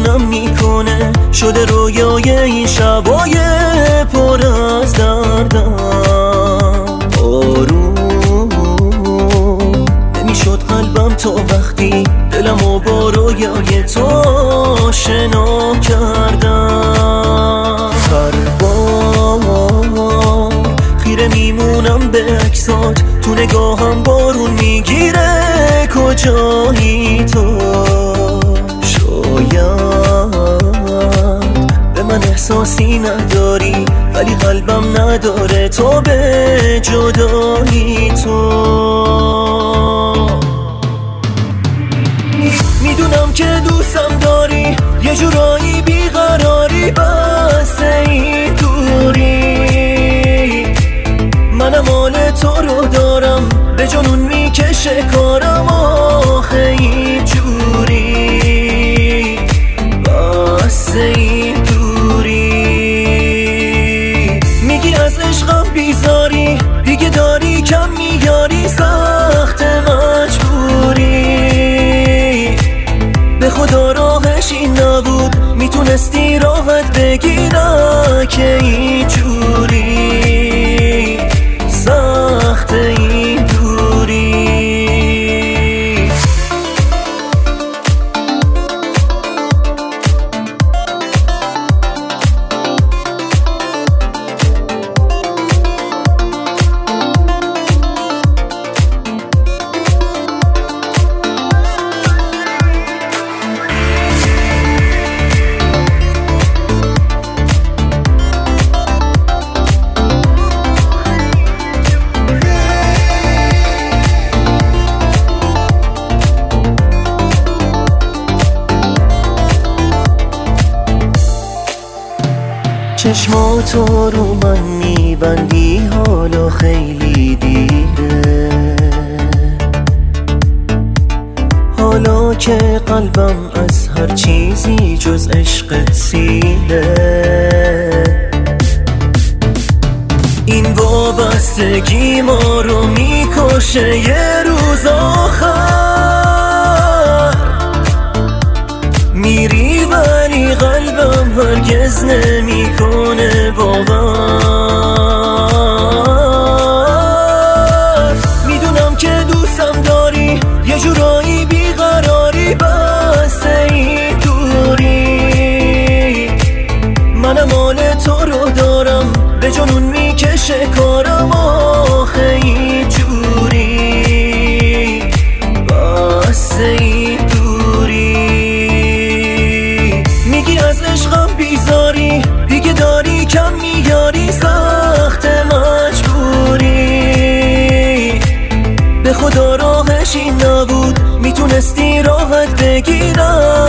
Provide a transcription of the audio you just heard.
دیوونم میکنه، شده رویای این شبای پر از دردم. آروم نمیشد قلبم تا وقتی دلمو با رویای تو آشنا کردم. هر بار خیره میمونم به عکسات، تو نگاهم بارون میگیره کجایی تو. شاید به من احساسی نداری ولی قلبم نداره تو به جدایی تو. میدونم که دوستم داری، یه جورایی بیقراری، بس این دوری منم حال تو رو دارم، به جنون میکشه کارم آخه این جوری، بس این دوری. میگی از عشقم بیزاری، دیگه داری کم میاری، سخت مجبوری. به خدا راهش این نبود، میتونستی راحت بگی نه که این جوری، سخت این دوری. چشماتو رو من میبندی حالا خیلی دیره، حالا که قلبم از هر چیزی جز عشقت سیره. این وابستگی ما رو میکشه یه روز آخر، میری ولی قلبم هرگز نمیکنه باور. میدونم که دوستم داری، یه جورایی بیقراری، بس این دوری منم حال تو رو دارم، به جنون میکشه کارم آخه این جوری، بس این دوری. میگی از عشقم بیزاری، دیگه داری کم میاری، سخت مجبوری. به خدا راهش این نبود، میتونستی راحت بگیرم